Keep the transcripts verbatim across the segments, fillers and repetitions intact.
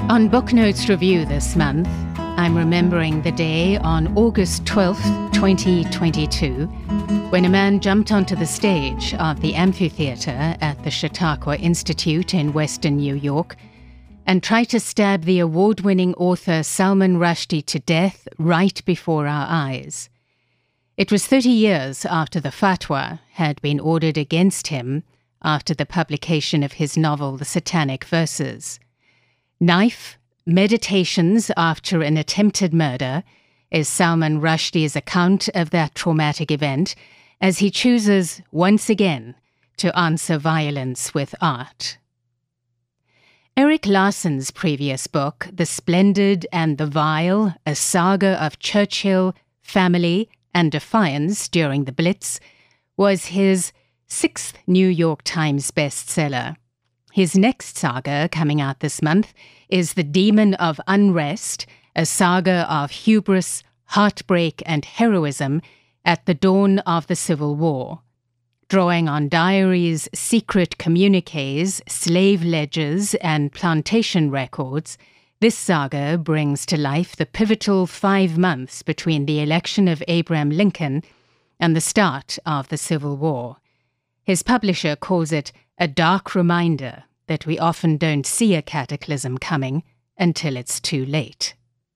On Booknotes Review this month, I'm remembering the day on August twelfth, twenty twenty-two, when a man jumped onto the stage of the amphitheater at the Chautauqua Institute in western New York and tried to stab the award-winning author Salman Rushdie to death right before our eyes. It was thirty years after the fatwa had been ordered against him after the publication of his novel The Satanic Verses. Knife, Meditations After an Attempted Murder is Salman Rushdie's account of that traumatic event as he chooses, once again, to answer violence with art. Erik Larson's previous book, The Splendid and the Vile, a saga of Churchill, family, and defiance during the Blitz, was his sixth New York Times bestseller. His next saga, coming out this month, is The Demon of Unrest, a saga of hubris, heartbreak, and heroism at the dawn of the Civil War. Drawing on diaries, secret communiques, slave ledgers, and plantation records, this saga brings to life the pivotal five months between the election of Abraham Lincoln and the start of the Civil War. His publisher calls it a dark reminder that we often don't see a cataclysm coming until it's too late.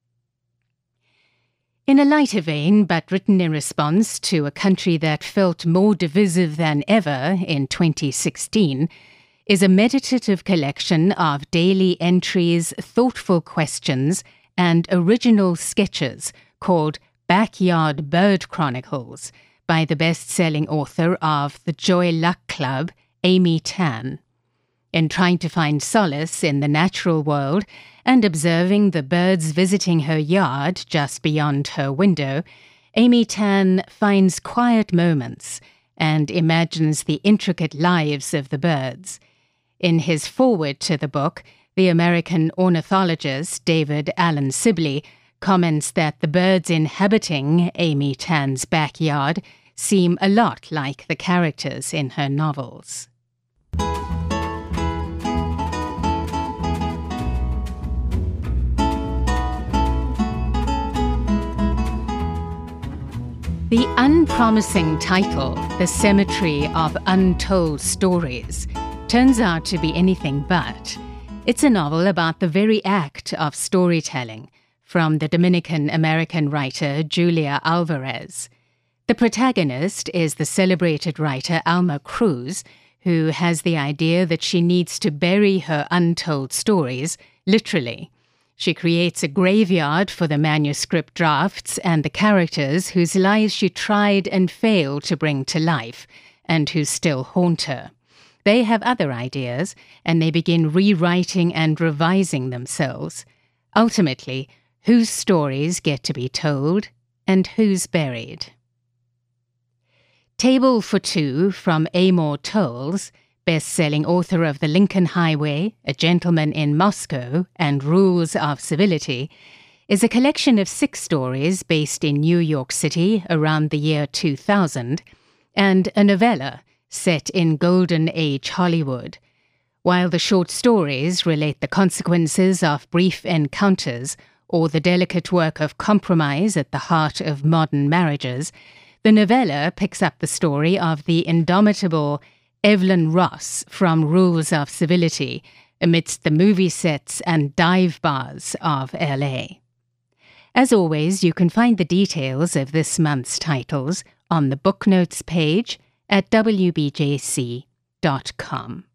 In a lighter vein, but written in response to a country that felt more divisive than ever in twenty sixteen, is a meditative collection of daily entries, thoughtful questions, and original sketches called Backyard Bird Chronicles by the best-selling author of The Joy Luck Club, Amy Tan. In trying to find solace in the natural world and observing the birds visiting her yard just beyond her window, Amy Tan finds quiet moments and imagines the intricate lives of the birds. In his foreword to the book, the American ornithologist David Allen Sibley comments that the birds inhabiting Amy Tan's backyard seem a lot like the characters in her novels. The unpromising title, The Cemetery of Untold Stories, turns out to be anything but. It's a novel about the very act of storytelling, from the Dominican-American writer Julia Alvarez. The protagonist is the celebrated writer Alma Cruz, who has the idea that she needs to bury her untold stories, literally. She creates a graveyard for the manuscript drafts and the characters whose lives she tried and failed to bring to life, and who still haunt her. They have other ideas, and they begin rewriting and revising themselves. Ultimately, whose stories get to be told, and who's buried. Table for Two from Amor Towles, best-selling author of The Lincoln Highway, A Gentleman in Moscow, and Rules of Civility, is a collection of six stories based in New York City around the year two thousand, and a novella set in Golden Age Hollywood. While the short stories relate the consequences of brief encounters or the delicate work of compromise at the heart of modern marriages, the novella picks up the story of the indomitable Evelyn Ross from Rules of Civility amidst the movie sets and dive bars of L A. As always, you can find the details of this month's titles on the Booknotes page at w b j c dot com.